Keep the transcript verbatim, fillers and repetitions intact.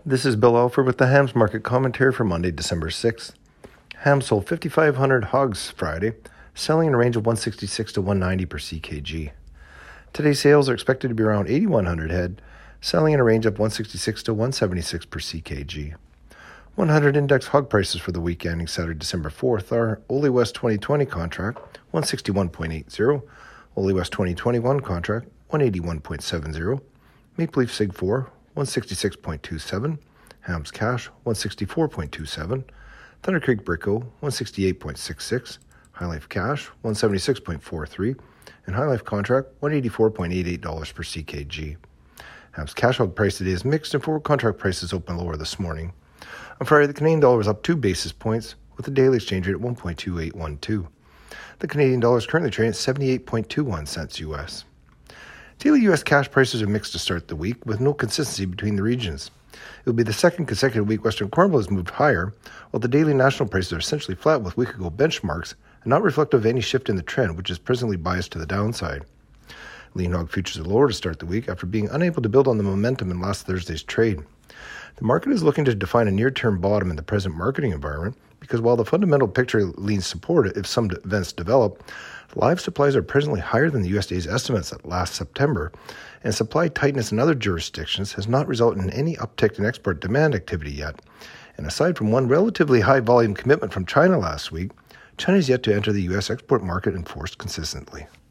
This is Bill Alford with the Hams Market Commentary for Monday, December sixth. Hams sold fifty-five hundred hogs Friday, selling in a range of one sixty-six to one ninety per C K G. Today's sales are expected to be around eighty-one hundred head, selling in a range of one sixty-six to one seventy-six per C K G. one hundred index hog prices for the week ending Saturday, December fourth are Ole West twenty twenty contract one sixty-one point eight zero, Ole West twenty twenty-one contract one eighty-one point seven zero, Maple Leaf Sig four one sixty-six point two seven, Hams Cash one sixty-four point two seven, Thunder Creek Brico one sixty-eight point six six, High Life Cash one seventy-six point four three, and High Life Contract one eighty-four point eight eight dollars per C K G. Hams Cash hog price today is mixed and forward contract prices open lower this morning. On Friday, the Canadian dollar was up two basis points with the daily exchange rate at one point two eight one two. The Canadian dollar is currently trading at seventy-eight point two one cents U S. Daily U S cash prices are mixed to start the week, with no consistency between the regions. It will be the second consecutive week Western Corn Belt has moved higher, while the daily national prices are essentially flat with week-ago benchmarks and not reflective of any shift in the trend, which is presently biased to the downside. Lean hog futures are lower to start the week after being unable to build on the momentum in last Thursday's trade. The market is looking to define a near-term bottom in the present marketing environment because while the fundamental picture leans support if some events develop, live supplies are presently higher than the U S D A's estimates at last September, and supply tightness in other jurisdictions has not resulted in any uptick in export demand activity yet. And aside from one relatively high volume commitment from China last week, China is yet to enter the U S export market enforced consistently.